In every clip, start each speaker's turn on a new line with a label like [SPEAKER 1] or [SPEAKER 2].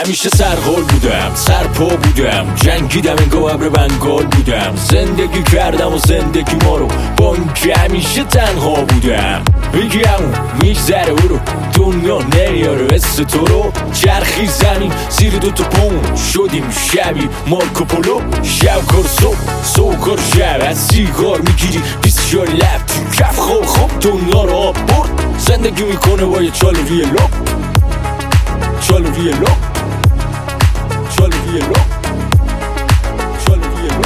[SPEAKER 1] همیشه سرحال بودم، سرپا بودم، جنگیدم انگار ابر بنگال بودم. زندگی کردم و زندگی ما رو با اینکه همیشه تنها بودم. بگم میگذره او رو دنیا نمیاره مثل تو رو. چرخی زمین زیر دوتا پون شدیم شبیه مارکوپولو. شب کار صبح کار شب، از سیگار میگیری 24 لب تو کف. خوب دنیا رو آب برد، زندگی میکنه با یه چال ریلو. چال ریلو چال ریلو چال ریلو.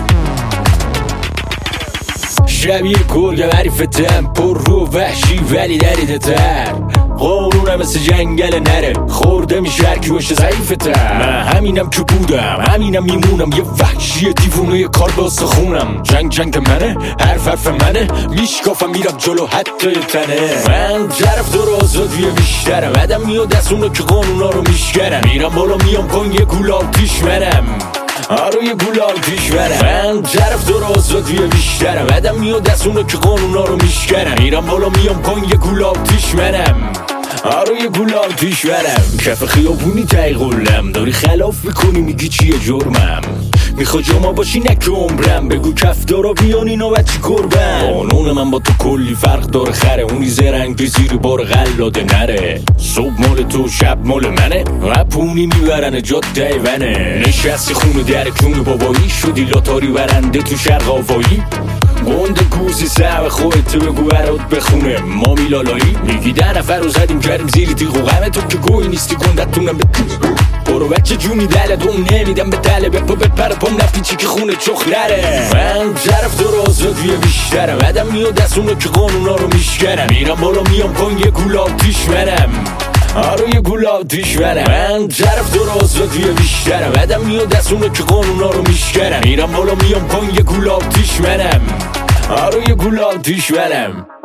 [SPEAKER 1] شبیه گرگ وریفتم، پر رو وحشی ولی دریده تر. قانونه مثل جنگل نره، خورده میشه هرکی باشه ضعیفه تر. من همینم که بودم، همینم میمونم، یه وحشی دیوونه یه کار باسه خونم. جنگ منه، حرف منه، میشکافم میرم جلو حتی تنه. من طرف دور آزادی بیشترم، آدم میاد از اونو که قانونا رو میشکنم. میرم بالا میام پایین یه گولال پیش منم، آره یه گولال پیش برم. من طرف دور آزادی بیشترم، آدم میاد از اونو که قانونا رو میشکنم. میرم بالا میام پایین یه گولال پیش منم، آره یه گولال پیش برم. کف خیابونی تایقلم، داری خلاف میکنی میگی چیه جرمم. میخوای جاما باشی نک عمرم، بگو کف دارا بیانی نوبت چی کربم. قانون من با تو کلی فرق داره خره، اونی زرنگ زیر بار غلاده نره. صبح مال تو شب مال منه، اپونی میبرن جاد دیونه. نشستی خونه در کون بابایی، شدی لاتاری برنده تو شرق آفایی. گنده گوزی سعب خودت بگو برات بخونه ما میلالایی. میگی 10 نفر رو زدیم کردیم زیر تیغ و غمه تو که گوی نیستی گندتونم به برو بچه جونی دل دوم نمیدم به تله بپا بپر پام نفتی چی که خونه چخ نره. من طرف دور آزادی بیشترم، آدم میاد از اونو که قانونا رو میشکنم. میرم بالا میام پایین یه گولال پیش منم، آره یه گولال پیش برم. من طرف دور آزادی بیشترم، آدم میاد از اونو که قانونا رو میشکنم. میرم بالا میام پایین یه گولال پیش منم، آره یه گولال پیش برم.